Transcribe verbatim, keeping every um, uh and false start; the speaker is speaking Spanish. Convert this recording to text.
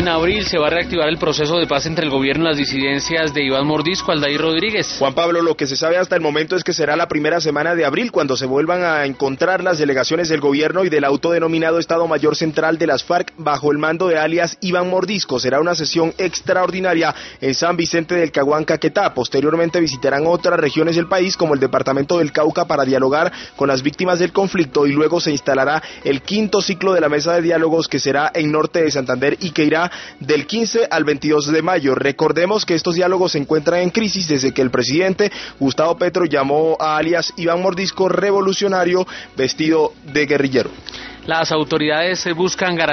En abril se va a reactivar el proceso de paz entre el gobierno y las disidencias de Iván Mordisco, Aldair Rodríguez. Juan Pablo, lo que se sabe hasta el momento es que será la primera semana de abril cuando se vuelvan a encontrar las delegaciones del gobierno y del autodenominado Estado Mayor Central de las FARC bajo el mando de alias Iván Mordisco. Será una sesión extraordinaria en San Vicente del Caguán, Caquetá. Posteriormente visitarán otras regiones del país como el departamento del Cauca para dialogar con las víctimas del conflicto y luego se instalará el quinto ciclo de la mesa de diálogos que será en Norte de Santander y que irá del quince al veintidós de mayo. Recordemos que estos diálogos se encuentran en crisis desde que el presidente Gustavo Petro llamó a alias Iván Mordisco revolucionario vestido de guerrillero. Las autoridades buscan garantizar